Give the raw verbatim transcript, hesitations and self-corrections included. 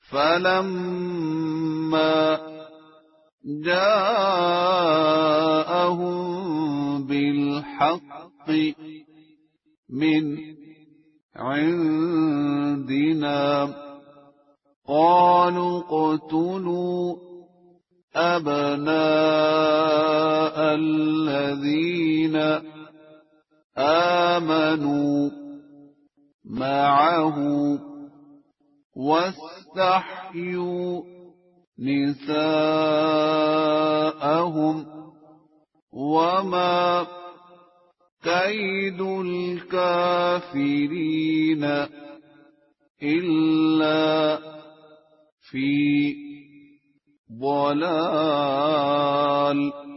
فلما جاءهم بالحق من عندنا قالوا اقتلوا أبناء الذين آمنوا معه واستحيوا نساءهم وما كيد الكافرين إلا في ضلال.